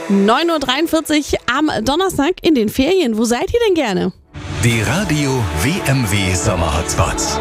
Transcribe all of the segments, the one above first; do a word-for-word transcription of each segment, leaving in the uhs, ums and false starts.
neun Uhr dreiundvierzig am Donnerstag in den Ferien. Wo seid ihr denn gerne? Die Radio W M W Sommer-Hotspots.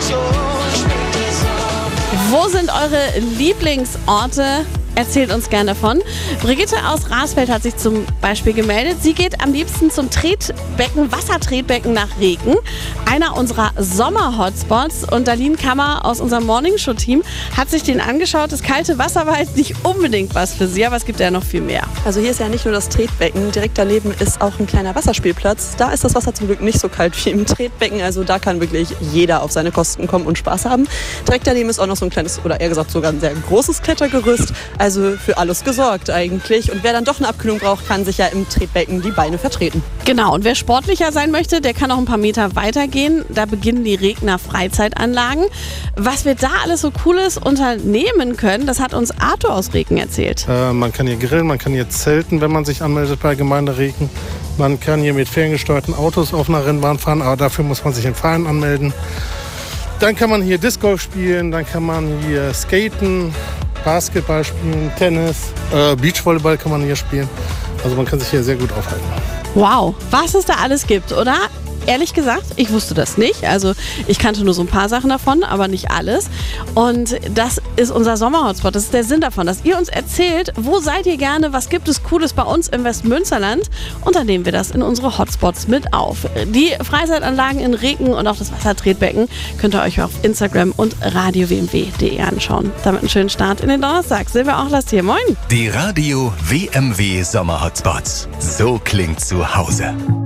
Wo sind eure Lieblingsorte? Erzählt uns gerne davon. Brigitte aus Rasfeld hat sich zum Beispiel gemeldet. Sie geht am liebsten zum Tretbecken, Wassertretbecken nach Reken. Einer unserer Sommer-Hotspots. Und Darlene Kammer aus unserem Morningshow-Team hat sich den angeschaut. Das kalte Wasser war jetzt nicht unbedingt was für sie, aber es gibt ja noch viel mehr. Also hier ist ja nicht nur das Tretbecken, direkt daneben ist auch ein kleiner Wasserspielplatz. Da ist das Wasser zum Glück nicht so kalt wie im Tretbecken, also da kann wirklich jeder auf seine Kosten kommen und Spaß haben. Direkt daneben ist auch noch so ein kleines, oder eher gesagt sogar ein sehr großes Klettergerüst. Also für alles gesorgt eigentlich. Und wer dann doch eine Abkühlung braucht, kann sich ja im Tretbecken die Beine vertreten. Genau, und wer sportlicher sein möchte, der kann auch ein paar Meter weitergehen. Da beginnen die Regner Freizeitanlagen. Was wir da alles so Cooles unternehmen können, das hat uns Arthur aus Reken erzählt. Äh, man kann hier grillen, man kann hier zelten, wenn man sich anmeldet bei Gemeinde Reken. Man kann hier mit ferngesteuerten Autos auf einer Rennbahn fahren, aber dafür muss man sich im Verein anmelden. Dann kann man hier Disc Golf spielen, dann kann man hier skaten, Basketball spielen, Tennis, äh, Beachvolleyball kann man hier spielen. Also man kann sich hier sehr gut aufhalten. Wow, was es da alles gibt, oder? Ehrlich gesagt, ich wusste das nicht. Also ich kannte nur so ein paar Sachen davon, aber nicht alles. Und das ist unser Sommer-Hotspot. Das ist der Sinn davon, dass ihr uns erzählt, wo seid ihr gerne, was gibt es Cooles bei uns im Westmünsterland. Und dann nehmen wir das in unsere Hotspots mit auf. Die Freizeitanlagen in Reken und auch das Wassertretbecken könnt ihr euch auf Instagram und radio w m w punkt d e anschauen. Damit einen schönen Start in den Donnerstag. Silvia Ochlast hier, moin. Die Radio W M W Sommer-Hotspots. So klingt zu Hause.